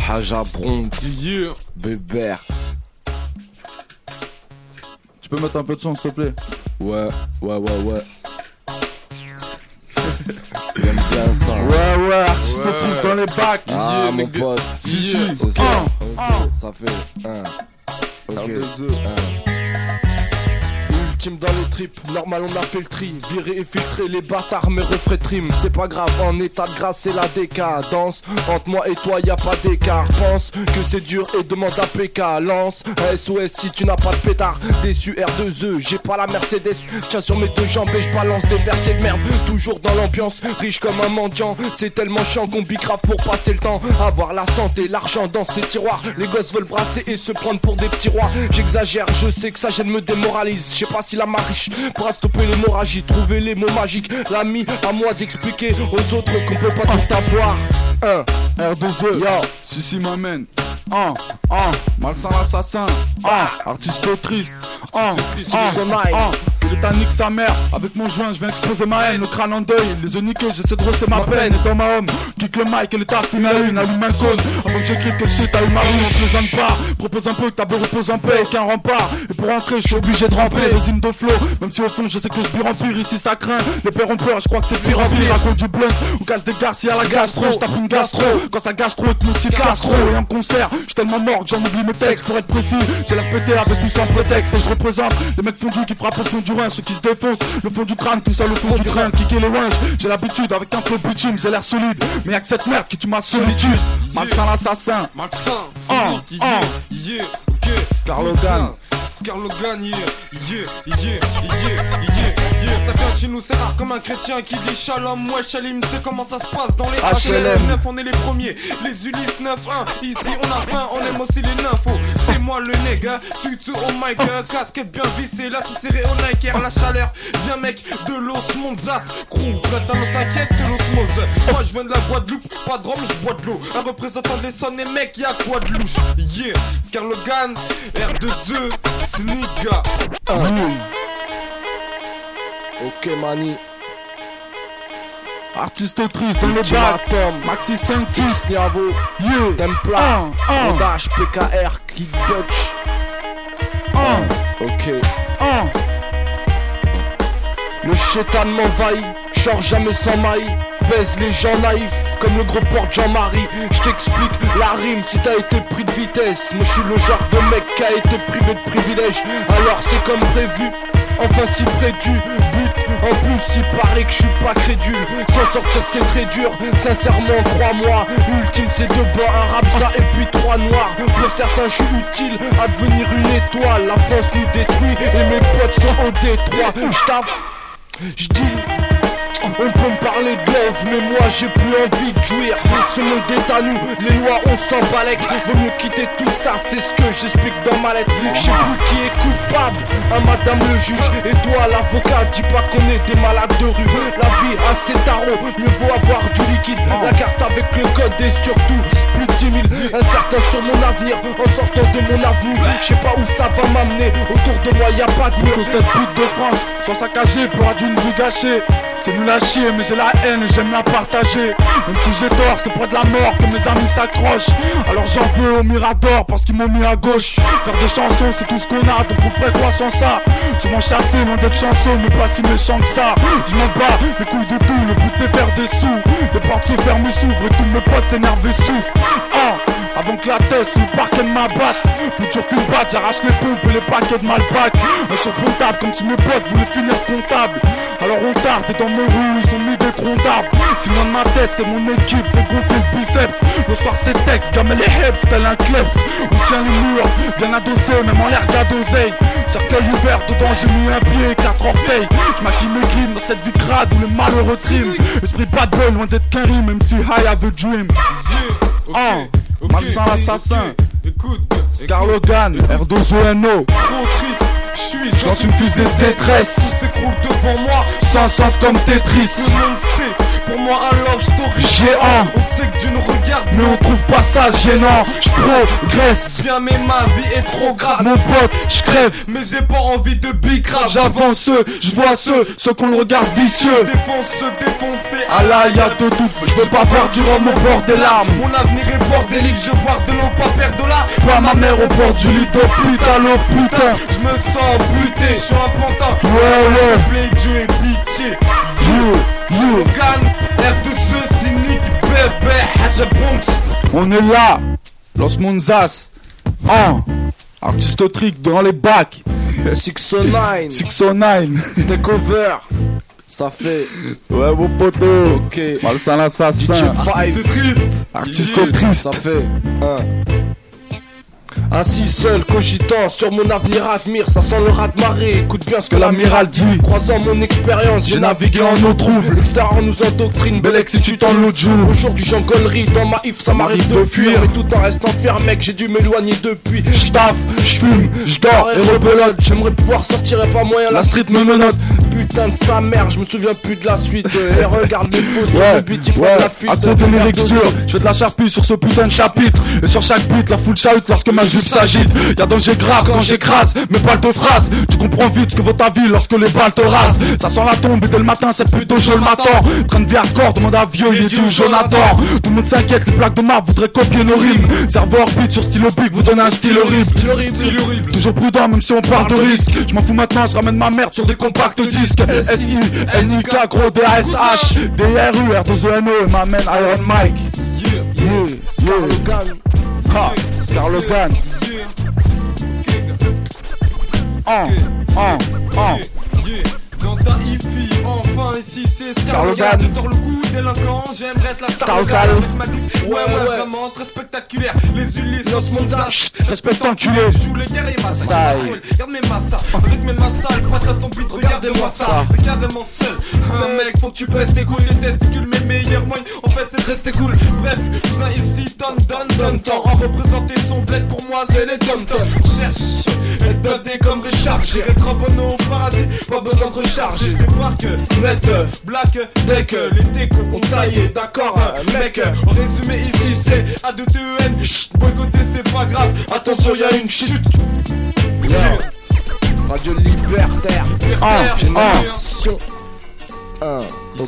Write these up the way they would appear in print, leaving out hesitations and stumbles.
Haja Bronx, Bébert. Tu peux mettre un peu de son s'il te plaît? Ouais. J'aime bien ça. Ouais, artiste tous dans les bacs. Ah mon pote. Si. C'est ça. Ça fait un. Ok. Ultime dans les tripes, normal on a fait le tri. Virer et filtrer les bâtards, mes refrains trim. C'est pas grave, en état de grâce c'est la décadence. Entre moi et toi y a pas d'écart. Pense que c'est dur et demande à PK. Lance un SOS si tu n'as pas de pétard. Déçu R2E, j'ai pas la Mercedes. Tiens sur mes deux jambes et je balance des versets de merde. Toujours dans l'ambiance, riche comme un mendiant. C'est tellement chiant qu'on bicrave pour passer le temps. Avoir la santé, l'argent dans ces tiroirs. Les gosses veulent brasser et se prendre pour des petits rois. J'exagère, je sais que ça gêne me démoralise. Je sais pas si la mariche pourra stopper l'hémorragie. Trouver les mots magiques, l'ami à moi d'expliquer aux autres qu'on peut pas tout avoir. R2E, yo, si m'amène. Malsain l'assassin. Artiste triste. Il est à nique sa mère. Avec mon joint, je viens exposer ma haine. Le crâne en deuil, les yeux niqués, j'essaie de rosser ma peine. Et dans ma homme, kick le mic et le taf, une à une. Allume un cône avant que j'écrive quel shit. T'as eu ma rue, on plaisante pas. Propose un peu que ta beau repose en paix. Aucun rempart. Et pour rentrer, je suis obligé de ramper. Résine de flow, même si au fond, je sais que je bire en pire. Ici, ça craint. Les pères ont peur, je crois que c'est pire en pire. Raconte du blunt, on casse des gars, si à la gastro. Je tape une gastro. Quand ça gastro, tu me cites Castro. Et en concert, j'suis tellement mort que j'en oublie mes textes. Pour être précis, j'ai l'air pété avec tout sans prétexte. Et je représente les mecs fondus qui frappent au fond du rein. Ceux qui se défoncent, le fond du crâne, tout seul au fond du crâne. Kicker les winches, j'ai l'habitude avec un flow bitume. J'ai l'air solide, mais y'a que cette merde qui tue ma solitude. Malsain l'assassin. Scarlogan. Ça vient de chez nous, c'est rare comme un chrétien qui dit shalom, ouais shalim, c'est comment ça se passe dans les HLM 9, on est les premiers, les Ulysse 9-1, ici on a faim, on aime aussi les nymphos, c'est moi le nègre, tutu au mic, casquette bien vissée, là tout serré au Nike, la chaleur, viens mec, de l'osmose, crew, prête à nous t'inquiète, c'est l'osmose, moi je viens de la Guadeloupe, pas de rhum, je bois de l'eau, un représentant des sons et mec, y'a quoi de louche, yeah, Scarlogan, R2E, Sniga. Ok mani. Artiste triste dans le bac. Maxi 5-6 Niavo, Templa, Ondage, PKR, Kid Dutch. Ok. Le chétan m'envahit, genre jamais sans maille. Baise les gens naïfs, comme le gros porte Jean-Marie. J't'explique la rime si t'as été pris de vitesse. Moi je suis le genre de mec qui a été privé de privilèges. Alors c'est comme prévu, enfin si près du but. En plus il paraît que je suis pas crédule. S'en sortir c'est très dur, sincèrement 3 mois. Ultime c'est 2 blancs, un rapsa et puis 3 noirs. Pour certains je suis utile à devenir une étoile. La France nous détruit et mes potes sont au détroit. J'taffe, j'dis, on peut me parler de love, mais moi j'ai plus envie de jouir. Ce monde est à nous, les lois on s'en balèque. Vaut mieux quitter tout ça, c'est ce que j'explique dans ma lettre. Je sais plus qui est coupable, madame le juge. Et toi l'avocat, dis pas qu'on est des malades de rue. La vie a ses tarots, mieux vaut avoir du liquide. La carte avec le code et surtout plus de 10 000. Incertain sur mon avenir, en sortant de mon avenue. Je sais pas où ça va m'amener, autour de moi y a pas de mur. Que cette pute de France soit saccagée, pleura d'une vue gâchée. C'est nul à chier mais j'ai la haine et j'aime la partager. Même si j'ai tort c'est près de la mort que mes amis s'accrochent. Alors j'en veux au Mirador parce qu'ils m'ont mis à gauche. Faire des chansons c'est tout ce qu'on a, donc on ferait quoi sans ça? Souvent chassé, loin d'être chanceux mais pas si méchant que ça. Je m'en bats les couilles de tout, le but c'est faire des sous. Les portes se ferment et s'ouvrent et tous mes potes s'énervent et souffrent. Avant que la tête sur le parquet de m'abatte. Plus dur qu'une batte, j'arrache les pompes et les paquets de Malpac. Sur comptable comme si mes potes voulaient finir comptable. Alors on tarde et dans mon rue ils ont mis des troncs d'arbres. Si loin de ma tête c'est mon équipe, fait gonfler le biceps. Le soir c'est texte, gamme les heps, tel un kleps. On tient les murs, bien adossé, même en l'air d'oseille. Cercueil ouvert, dedans j'ai mis un pied et 4 orteils. J'maquille mes crimes dans cette vie crade où les malheureux triment. Esprit bad boy, loin d'être qu'un rime, même si high have a dream. Malsain l'assassin. Écoute, Scarlogan, R2ENO. trop triste. Je Dans une fusée de détresse, tout s'écroule devant moi. sans sens comme Tetris. Tout le monde sait Pour moi un love story géant. On sait que Dieu nous regarde mais on trouve pas ça gênant. J'progresse, bien mais ma vie est trop grave. mon pote, j'crève. Mais j'ai pas envie de big rap. J'avance, j'vois ceux qu'on le regarde vicieux. Défoncer Ah là y'a de tout, j'veux pas faire du rhum au bord des larmes. Mon avenir est bordélique, je bois de l'eau, pas faire de la. Pas ma mère au bord du lit de putain, l'eau putain. Je me sens buté, je suis un pantin. Ouais. Plaît Dieu et pitié. You, Logan, R2C, cynique, bébé, Haja Bronx. on est là, Los Monzas, artiste trick dans les bacs. 609 609, Takeover. Ça fait ouais mon poteau. ok. Malsain l'assassin, DJ 5 artiste triste. Ça fait Ainsi seul, cogitant sur mon avenir admire. Ça sent le raz-de-marée, écoute bien ce que l'amiral dit. Croisant mon expérience, j'ai navigué en eau trouble. L'extérieur nous endoctrine, bel ex si tu t'en l'autre jour. Aujourd'hui j'en connerie, dans ma if ça m'arrive de fuir. Mais tout en restant ferme mec, j'ai dû m'éloigner depuis. J'taffe, j'fume, j'dors et rebelote. J'aimerais pouvoir sortir et pas moyen, la street me menotte. Putain de sa mère, je me souviens plus de la suite. Et regarde les photos sur le beat, il prend la fuite. À cause de mes lectures, je fais de la charpie sur ce putain de chapitre. Et sur chaque beat, la foule chahute lorsque ma jupe s'agite. Y'a danger grave quand j'écrase mes balles de phrases. Tu comprends vite ce que vaut ta vie lorsque les balles te rasent. Ça sent la tombe et dès le matin, cette pute je le m'attends. Train de vie hardcore, demande à vieux, il est où Jonathan. Tout le monde s'inquiète, les plaques de marbre voudraient copier nos rimes. Cerveau orbite sur stylo bic, vous donnez un style horrible. Toujours prudent même si on part de risque. Je m'en fous maintenant, je ramène ma merde sur des compacts disques. S-I-N-I-K, gros D-A-S-H D-R-U, R-2-E-N-O, et ma man Iron Mike. Scarlogan. Dans ta hi-fi, enfin ici c'est Scarlogan. Je tords le cou, délinquant, j'aimerais être la Scarlogan. Ouais, vraiment très spectaculaire. Les Ulysses, Los Monzas, respecte enculé. je joue les guerriers massas. Regarde mes massas, avec mes massas, le pointe à ton beat, regardez-moi ça. Regarde-moi seul, mec, faut que tu pèses tes couilles, tes testicules, mes meilleurs moyens. En fait, c'est de rester cool. Bref, cousin ici, donne temps. En représenter son bled pour moi, c'est les dom-toms. Cherche, être doté comme Richard. J'irai trombono au paradis, pas besoin de recharger. Je débarque, net, black, deck. Les décos ont taillé, d'accord, mec. En résumé, ici c'est A2TEN. Boycotter, c'est pas grave. Attention, y'a une chute. Radio Libertaire. Génération 1.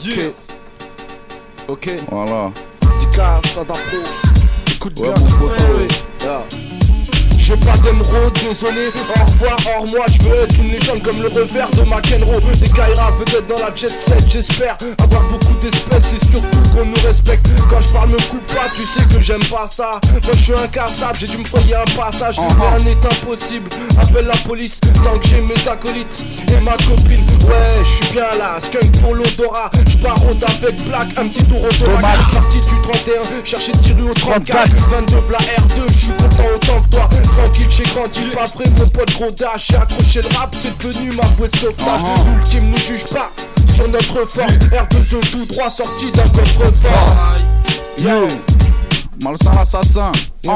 Ok. Voilà. Dédicace à Dapo. Écoute bien. mon poteau. J'ai pas d'émeraude, désolé, au revoir, hors moi, je veux être une légende comme le revers de McEnroe. Des Kaira vedettes dans la jet set, j'espère avoir beaucoup d'espèces et surtout qu'on nous respecte. Quand je parle me coupe pas, tu sais que j'aime pas ça. Moi je suis incassable, j'ai dû me frayer un passage, rien n'est impossible. Appelle la police tant que j'ai mes acolytes et ma copine. Ouais, je suis bien là, skunk pour l'odorat. Je baronne avec Black, un petit tour au dommage. Parti du 31, chercher de tirer au 34. 22 la R2, je suis content autant que toi. Tranquille, j'ai grandi, pas vrai, mon pote gros dash. J'ai accroché le rap, c'est devenu ma bouée de sauvetage. L'ultime nous juge pas sur notre force. R2E tout droit sorti d'un coffre-fort. Yo, Malsain l'assassin.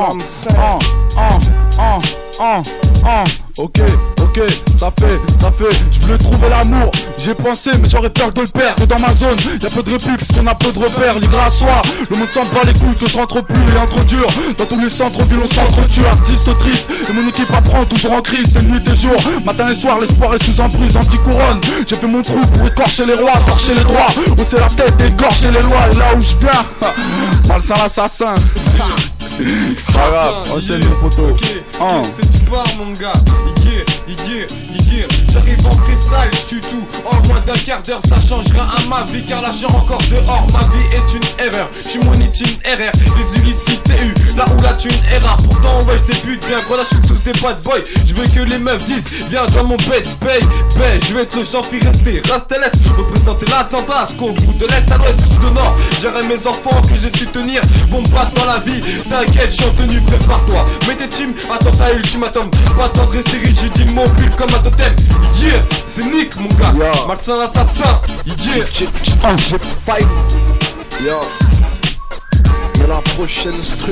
Ok, ça fait, je voulais trouver l'amour, j'ai pensé mais j'aurais peur de le perdre. Dans ma zone, y'a peu de répit puisqu'on a peu de repères. Libre à soi, le monde s'en bat les couilles que je rentre plus et entre dur. Dans tous les centres-villes on s'entretue, artiste triste. Et mon équipe apprend toujours en crise, c'est nuit et jour. Matin et soir, l'espoir est sous emprise, anti-couronne. J'ai fait mon trou pour écorcher les rois, torcher les droits, hausser la tête et égorger les lois. Et là où je viens, Malsain l'assassin. Pas grave, enchaîne mon poteau. C'est du bar mon gars. J'arrive en freestyle, j'tue tout. En moins d'un quart d'heure, ça changera à ma vie. Car l'argent encore dehors, ma vie est une erreur. J'suis mon itinéraire, les Ulysses TU, là où la thune est rare. Pourtant, ouais, j'débute bien, gros là j'suis tous des bad boys. J'veux que les meufs disent, viens dans mon bed, babe. J'veux être le champi resté, Rasteles. Représenter l'attentat, qu'au bout de l'est à l'ouest, sud de nord. J'aurai mes enfants que j'ai su tenir. Bon, pas dans la vie, t'inquiète, j'suis en tenue, prépare-toi. Mets tes teams, attentat ultimatum. Pas tant de rester rigide, immobile comme un totem. Yeah, c'est Nick mon gars, Malsain l'assassin. Yeah, j'ai fight. Yo, mais la prochaine stru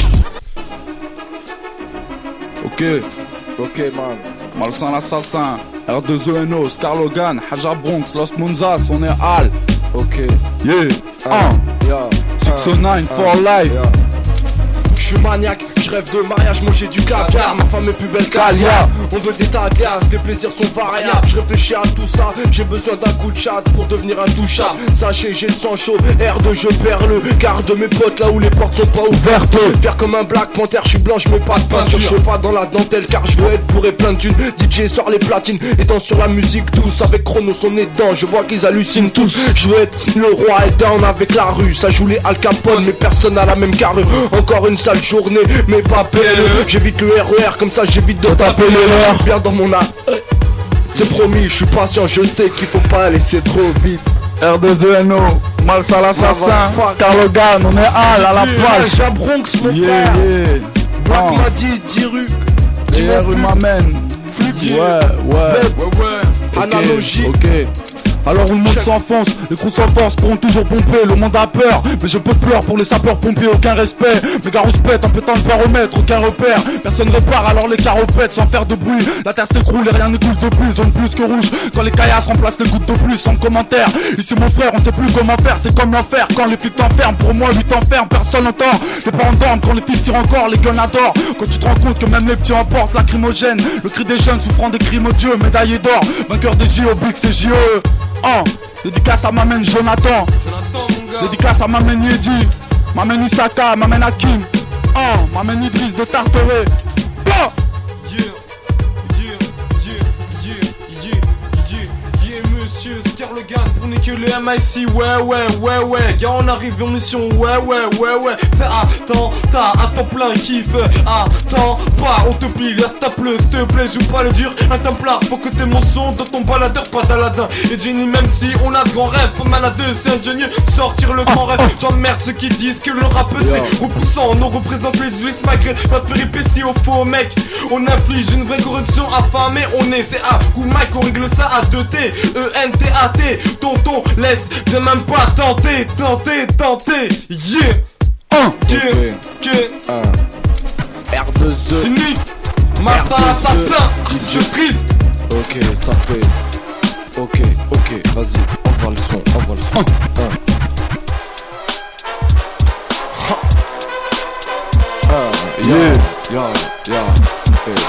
1. Ok man. Malsain l'assassin, R2ENO, Scarlogan, Haja Bronx, Los Monzas, on est Al. Ok. Yeah. 609 for life. Je suis maniaque, je rêve de mariage, manger du caviar. Ma femme est plus belle qu'Alia. On veut des tagas, tes plaisirs sont variables. Je réfléchis à tout ça, j'ai besoin d'un coup de chat pour devenir intouchable. Sachez, j'ai le sang chaud, R2 je perds le quart de mes potes là où les portes sont pas ouvertes. Faire comme un Black Panther, je suis blanc, je mets pas de peinture. Je suis pas dans la dentelle car je veux être bourré plein de thunes. DJ sort les platines et danse sur la musique douce. Avec Chronos on est dedans, je vois qu'ils hallucinent tous. Je veux être le roi et down avec la rue. Ça joue les Al Capone mais personne n'a la même carrure. Encore une sale journée mais pas PLE. J'évite le RER comme ça j'évite de taper l'heure. Bien dans mon âme, c'est promis, je suis patient, je sais qu'il faut pas laisser trop vite. R2ENO, Malsa l'assassin, Scarlogan, on est à la plage. Jabronx mon frère. Black m'a dit 10 rues. 10 rues m'amène. Ouais. Analogie. Ok. Alors où le monde s'enfonce, les trous sans force pourront toujours pomper. Le monde a peur, mais j'ai peu de pleurs pour les sapeurs-pompiers, aucun respect. Mes gars se pètent en pétant le baromètre, aucun repère. Personne répare alors les carreaux pètent sans faire de bruit. La terre s'écroule et rien ne coule de plus, zone plus que rouge. Quand les caillasses remplacent les gouttes de pluie sans commentaire. Ici mon frère, on sait plus comment faire, c'est comme l'enfer. Quand les flics t'enferment, pour moi 8 enfermes, personne n'entend. Les parents dorment, quand les fils tirent encore, les guns adorent. Quand tu te rends compte que même les petits emportent lacrymogène. Le cri des jeunes souffrant des crimes odieux, médaillé d'or, vainqueur des JO, Bix et JE. Dédicace à m'amène Jonathan, dédicace à m'amène Yedi, m'amène Isaka, m'amène Hakim, m'amène Idriss de Tarteret. Monsieur Scarlogan pour niquer le MIC, ouais, gars on arrive en mission, ouais, c'est attentat, à temps plein kiff, attends pas, on te plie, la stapleuse, s'il te plaît, joue pas le dur, un templard, faut que t'aies mon son dans ton baladeur, pas d'Aladin, et Jenny même si on a de grands rêves, faut malader, c'est ingénieux, sortir le grand rêve, j'emmerde ceux qui disent que le rap c'est repoussant, on représente les Ulysse malgré pas de péripéties au faux mec, on inflige une vraie correction affamée, on est, c'est A, coup Mike, on règle ça à 2T, E-N-T-A-T, tonton, laisse de même pas tenter, yeah. R2E, Cynique, Massa assassin, je triste. Ok, ça fait. Ok, vas-y, envoie le son. Ça fait.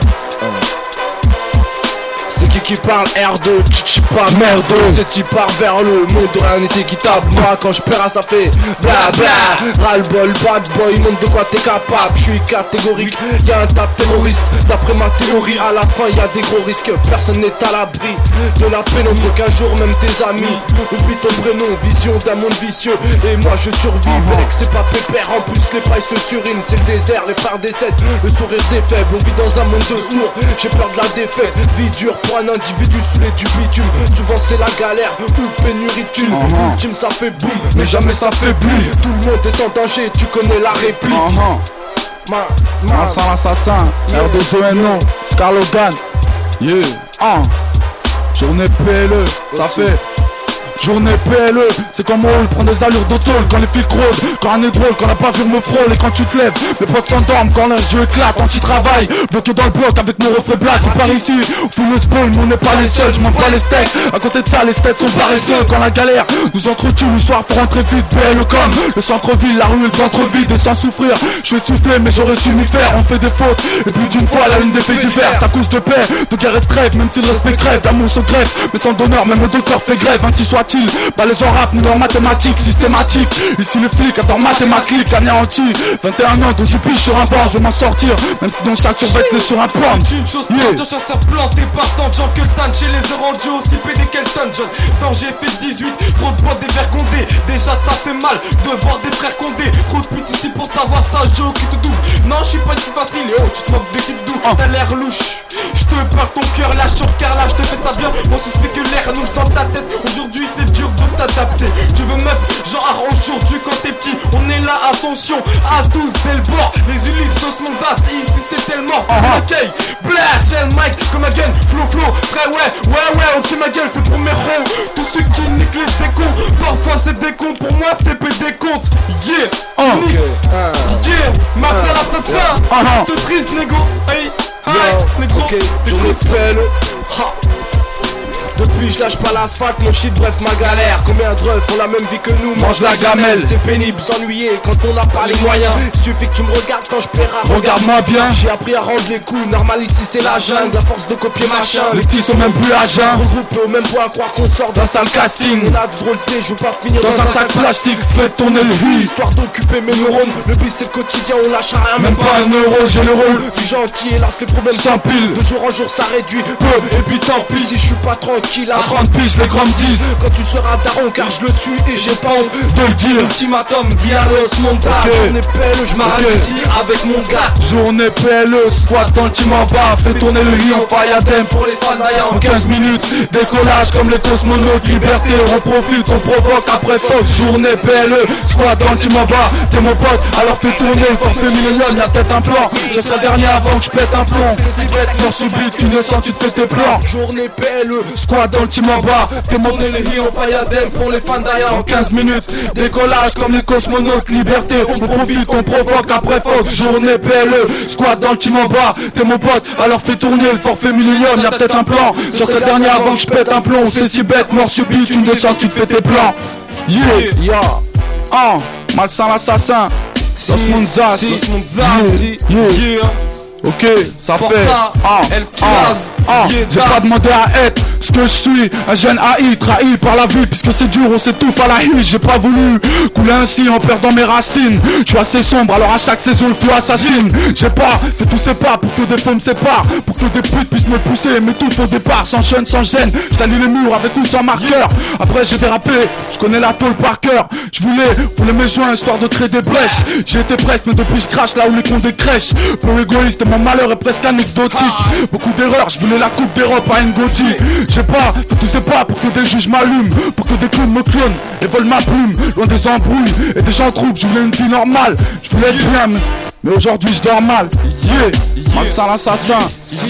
C'est qui parle R2, tch pas merde. C'est qui part vers le monde, rien n'est équitable. Moi quand je perds ça fait bla bla. Ras-le-bol, bad boy, montre de quoi t'es capable. Je suis catégorique, y'a un tas de terroristes. D'après ma théorie, à la fin y'a des gros risques. Personne n'est à l'abri de la pénombre. Qu'un jour même tes amis oublie ton prénom. Vision d'un monde vicieux et moi je survis. Mec c'est pas pépère, en plus les pailles se surinent. C'est le désert, les frères décèdent, le sourire des faibles. On vit dans un monde de sourds, j'ai peur de la défaite. Vie dure pour un individu saoulé du bitume. Souvent c'est la galère ou pénurie de thunes. Ultime ça fait boum, mais jamais ça fait pluie. Tout le monde est en danger, tu connais la réplique. Malsa l'assassin, R2ENO, Scarlogan. Journée PLE, ça fait. Journée PLE, c'est comme on prend des allures d'autole quand les flics rôdent, quand un est drôle, quand la pavure me frôle et quand tu te lèves, mes potes s'endorment quand leurs yeux éclatent, quand tu travailles, bloqué dans le bloc avec mon reflet black, on part ici, on fume le spoil, mais on n'est pas les seuls, je mange pas les steaks, à côté de ça les steaks sont paresseux, quand la galère nous entretue, le soir faut rentrer vite, PLE comme le centre-ville, la rue et le ventre vide et sans souffrir, je vais souffler mais j'aurais su m'y faire, on fait des fautes, et plus d'une fois la une des faits divers, ça couche de paix, de guerre et de trêve, même si le respect crève, l'amour se grève, mais sans d'honneur, même le docteur fait grève, ainsi soit-il. Pas les en rap, nous en mathématiques, systématique. Ici le flic attend mathématiques, anéanti. 21 ans, donc je piche sur un banc, je vais m'en sortir. Même si dans chaque survêtement sur un plan. C'est une chose plante, chasseur planté partant. Jean Keltan chez les oranges, aussi pédé qu'Elton John. Danger fait 18, trop de bois dévergondés. Déjà ça fait mal de voir des frères condés. Trop de putes ici pour savoir ça, Joe qui te double. Non, je suis pas une fille facile, oh, tu te moques de qui te double. T'as l'air louche, je te parle ton cœur, lâche sur car là, je te fais ça bien. Mon suspect que l'air louche dans ta tête. Aujourd'hui c'est dur de t'adapter. Tu veux meuf, genre aujourd'hui quand t'es petit. On est là, attention, à 12 c'est le bord. Les Ulysses, sauce mon zas, ici c'est tellement. Ok, Black, Gel, Mike, comme again, flow, frère ouais, ok ma gueule, c'est pour mes ronds. Tous ceux qui niquent les décons, parfois c'est des cons, pour moi c'est des comptes. Yeah, yeah, Marcel l'assassin, te triste négo, hey, négro, journée PLE. Depuis je lâche pas l'asphalte, mon shit bref ma galère. Combien de refs ont la même vie que nous, mange la gamelle. C'est pénible, s'ennuyer quand on n'a pas les moyens. Il suffit que tu me regardes quand je plaira. Regarde-moi bien. J'ai appris à rendre les coups, normal ici c'est la jungle. La force de copier machin. Les petits sont même plus à jeun. Regroupe au même point, croire qu'on sort d'un sale casting. On a de drôleté, je veux pas finir dans un sac plastique. Fais tourner le vie, histoire d'occuper mes neurones. Le but c'est le quotidien, on lâche rien, même pas un euro. J'ai le rôle du gentil, hélas les problèmes s'empilent. De jour en jour ça réduit peu, et puis tant pis si je suis pas tranquille à 30 piges, les grammes 10. Quand tu seras daron, car je le suis et j'ai pas honte de le dire. Ultimatum, via Los Montas. Journée PLE, je m'arrête ici avec mon gars. Journée PLE, squat dans le team en bas. Fais tourner le riz en Fayadem pour les fans d'Ayan. En 15 minutes, décollage comme les cosmonautes. Liberté, on profite, on provoque après faute. Journée PLE, squat dans le team en bas. T'es mon pote, alors fais tourner le forfait million. Y'a peut-être un plan, ce sera dernier avant que je pète un plomb. Mort subite, tu ne sens, tu te fais tes plans. Journée PLE, squat dans le team en bas. Fais monter les riz en Fayadem pour les fans d'Ayan. En 15 minutes, décollage comme les cosmonautes. Liberté, on profite, on provoque après faute. Journée PLE, squat dans le team en bas. T'es mon pote, alors fais tourner le forfait million. Y'a peut-être un plan, sur cette dernière avant que je pète un plomb. C'est si bête, mort subite, tu ne sens, tu te fais tes plans. Yeah, malsain l'assassin. Los Monzas. Ok, ça fait j'ai pas demandé à être ce que je suis, un jeune AI trahi par la vie, puisque c'est dur, on s'étouffe à la hill. J'ai pas voulu couler ainsi en perdant mes racines. Je suis assez sombre, alors à chaque saison le feu assassine. J'ai pas fait tous ces pas pour que des feux me séparent, pour que des putes puissent me pousser, m'étouffe au départ, sans chaîne, sans gêne. Je salue les murs avec ou sans marqueur. Après j'ai dérapé, je connais la tôle par cœur. Je voulais mes joints histoire de créer des brèches. J'ai été presque, mais depuis je crache là où les cons décrèchent. Peu égoïste et mon malheur est presque anecdotique. Beaucoup d'erreurs, je voulais la coupe d'Europe à Ngoti. J'ai pas fait tous ces pas pour que des juges m'allument, pour que des clowns me clonent et volent ma plume. Loin des embrouilles et des gens troupes, je voulais une vie normale. Je voulais être bien, mais aujourd'hui je dors mal. Malsain l'assassin.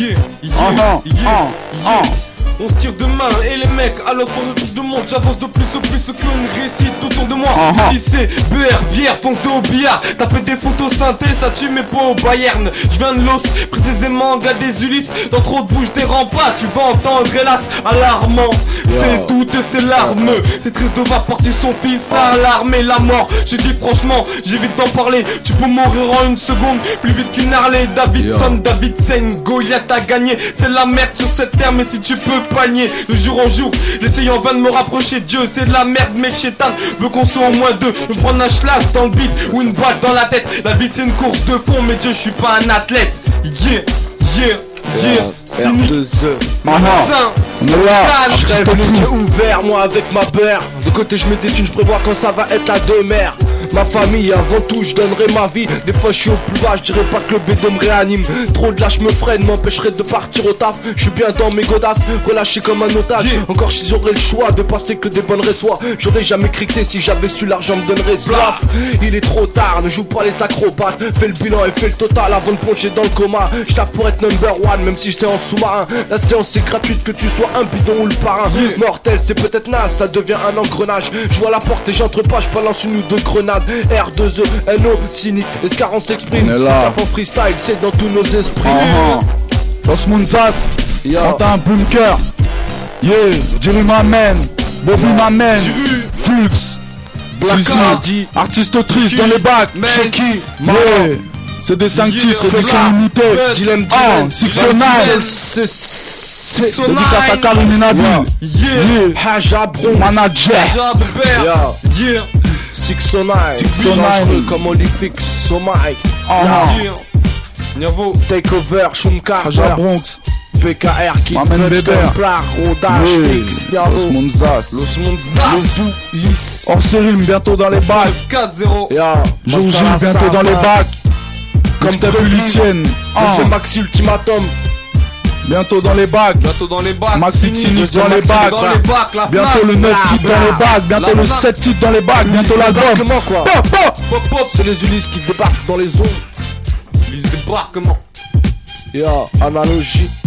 On se tire de main et les mecs à l'autre de tout le monde. J'avance de plus en plus ce qu'on récite autour de moi. Ici c'est BR, bière, fonce au billard. Taper des photos synthé, ça tue mes pots au Bayern. Je viens de Los, précisément gars des Ulysses. Dans trop de bouche des remparts, tu vas entendre hélas alarmant. C'est doute, c'est larme. C'est triste de voir partir son fils à l'armée, la mort. J'ai dit franchement, j'évite d'en parler. Tu peux mourir en une seconde, plus vite qu'une Harley Davidson, Davidson, Goliath a gagné. C'est la merde sur cette terre, mais si tu peux panier de jour en jour, j'essaye en vain de me rapprocher de Dieu. C'est de la merde, mais Chétan veut qu'on soit au moins deux. Me prendre un schlass dans le beat ou une balle dans la tête. La vie c'est une course de fond, mais Dieu je suis pas un athlète. R2E, maman, on est là, je rêve les yeux ouverts, moi avec ma beurre. De côté je mets des thunes, je prévois quand ça va être la demeure. Ma famille, avant tout je donnerai ma vie. Des fois je suis au plus bas, je dirais pas que le bédo me réanime. Trop de lâche me freine, m'empêcherait de partir au taf. Je suis bien dans mes godasses, relâché comme un otage. Encore si j'aurais le choix de passer que des bonnes résois, j'aurais jamais criqué, si j'avais su l'argent me donnerait soif. Il est trop tard, ne joue pas les acrobates. Fais le bilan et fais le total avant de plonger dans le coma. Je taffe pour être number one, même si c'est en sous-marin. La séance est gratuite, que tu sois un bidon ou le parrain. Mortel, c'est peut-être naze, ça devient un engrenage. Je vois la porte et j'entre pas, je balance une ou deux grenades. R2E, NO, cynique, Escaron s'exprime. C'est un en freestyle, c'est dans tous nos esprits. Los Monzas, quand t'as un bunker. Jerry m'amène, Bobby m'amène, Flux, Black artiste triste dans les bacs, Shoki, c'est des 5 titres, édition limitée. Dilemme, 609, dédicace à Karim Nabil, Hajabron, manager, 609, comme Olympique, Somai, Take Over, Shumkar, Bronx, PKR qui m'amène bébé, Rodage, Fix, Los Monzas, Lys, hors série bientôt dans les bacs, 4-0, Jour J bientôt dans les bacs, comme ta Lucienne, c'est Maxi Ultimatum. Bientôt dans les bacs, Maxi Cynique dans les bacs, bientôt le 9 titre dans les bacs, bientôt le 7 titre dans les bacs, bientôt l'album. C'est les Ulysses qui débarquent dans les zones. Ulysse débarquement. Analogie.